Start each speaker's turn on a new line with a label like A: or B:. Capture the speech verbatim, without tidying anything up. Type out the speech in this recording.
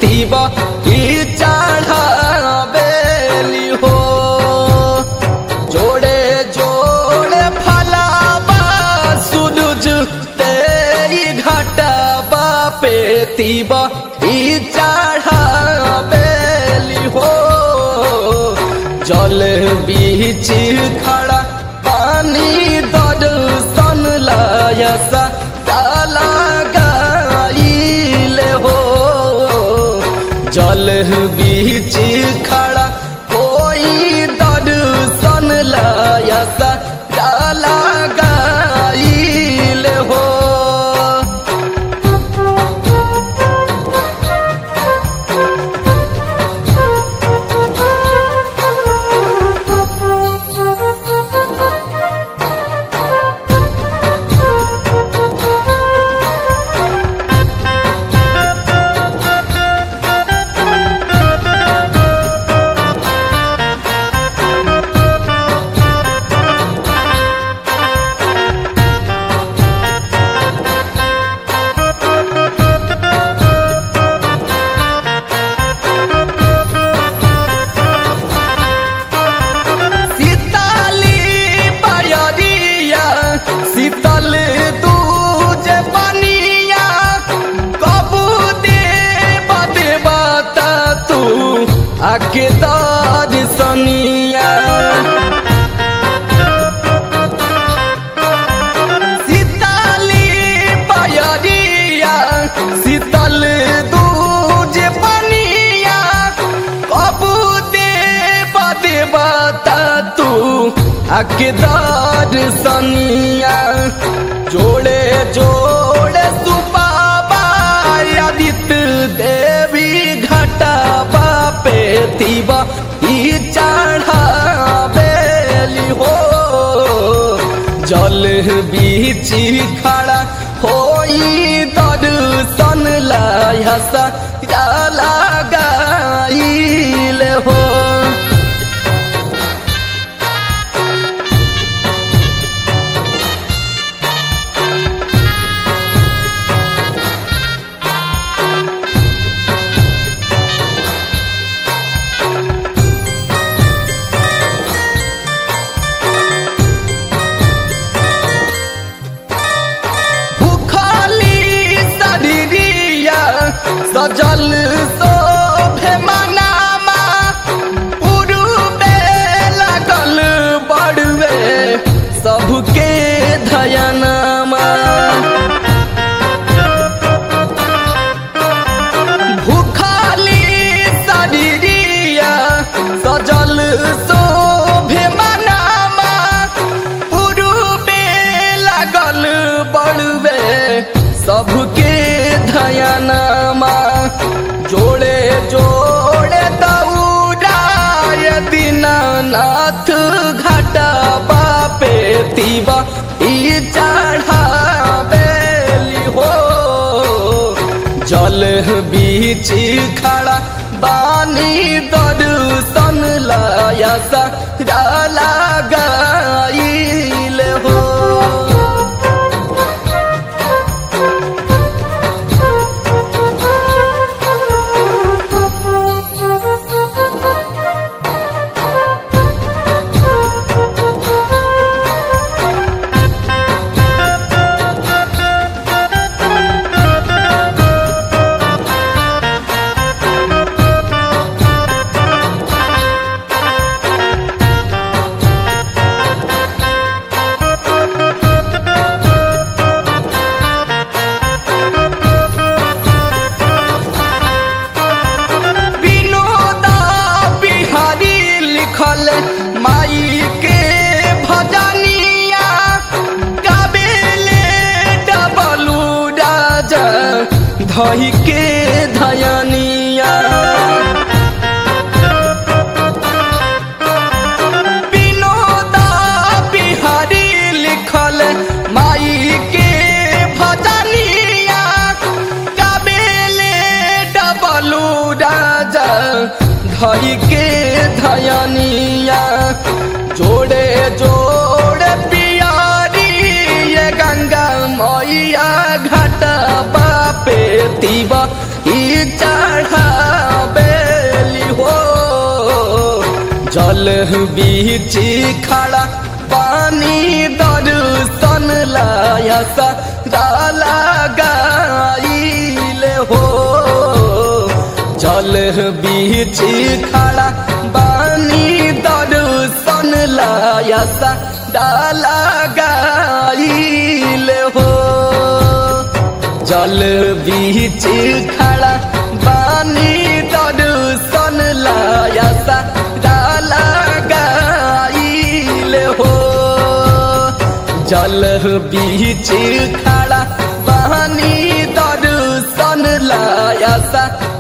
A: तीबा ई चढ़ावेली हो। जोड़े जोड़े फलाबा सूरज तेरी घाटबा पे तीबा ई चढ़ावेली हो। जल बीच खड़ा पानी दर्शन लायसा ताला गाइले हो। जल बीच खड़ा कोई दर्शन लायसा ताला गाइले हो। शीतल दूज बनिया कबू देवा देवता तू आके दर्शनिया। शीतली बयरिया शीतल दूज बनिया कबू देवा देवता तू आके दर्शनिया। जोड़े जोड़े सुबाबा आदित्य देवी घाटबा पे तीबा ई चढ़ावेली हो। जल बीच खड़ा होई दर्शन लायसा ताला गाइले हो। सजल शोभे मनामा पूर्वे लागल बड़वे सबके धयनमा। भूखली शरीरिया सजल शोभे मनामा पूर्वे लागल बड़वे सबके धयनमा। जोड़े जोड़े दौड़ाय दीनानाथ घाटबा पे तीबा ई चढ़ावेली हो। जल बीच खड़ा बानी दर्शन लायसा ताला गाइले हो। माई के भजनिया गावेले डबलू राजा धई के धयनिया। विनोदा बिहारी लिखल माई के भजनिया गावेले डबलू राजा धई के धयनिया। जोड़े जोड़े पियारी ये गंगा मैया घाटबा पे तीबा ई चढ़ावेली हो। जल बीच खड़ा पानी दर्शन लायसा लगाइले हो। जल बीच खड़ा पानी दर्शन लायसा लगाइले हो। जल बीच खड़ा पानी दर्शन लायसा लगाइले हो। जल बीच खड़ा पानी दर्शन लायसा